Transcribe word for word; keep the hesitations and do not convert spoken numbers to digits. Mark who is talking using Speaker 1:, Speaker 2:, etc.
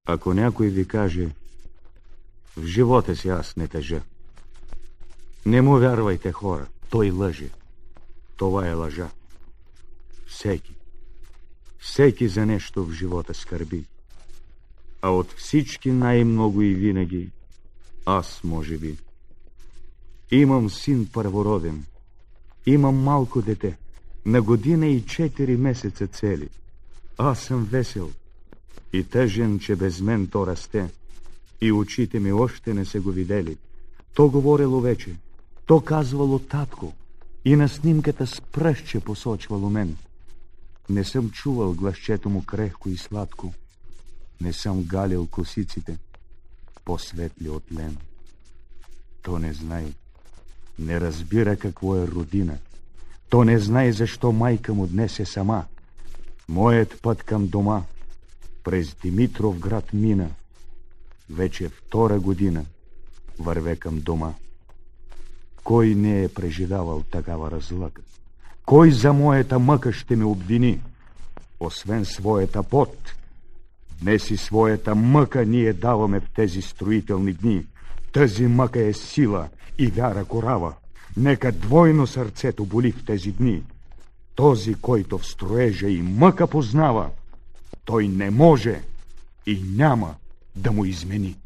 Speaker 1: Ако някой ви каже: в живота си аз не тъжа, не му вярвайте, хора, той лъже. Това е лъжа. Всеки, всеки за нещо в живота скърби. А от всички най-много и винаги аз, може би. Имам син първороден, имам малко дете, на година и четири месеца цели. Аз съм весел и тъжен, че без мен то расте, и очите ми още не са го видели. То говорило вече, то казвало татко, и на снимката с пръстче посочвало мен. Не съм чувал гласчето му крехко и сладко, не съм галил косиците, по-светли от лен. То не знае, не разбира какво е родина. То не знае защо майка му днес е сама. Моят път към дома през Димитровград мина. Вече втора година върве към дома. Кой не е преживявал такава разлъка? Кой за моята мъка ще ме обвини? Освен своята пот, днес и своята мъка ние даваме в тези строителни дни. Тази мъка е сила и вяра корава. Нека двойно сърцето боли в тези дни. Този, който в строежа и мъка познава, той не може и няма да му измени.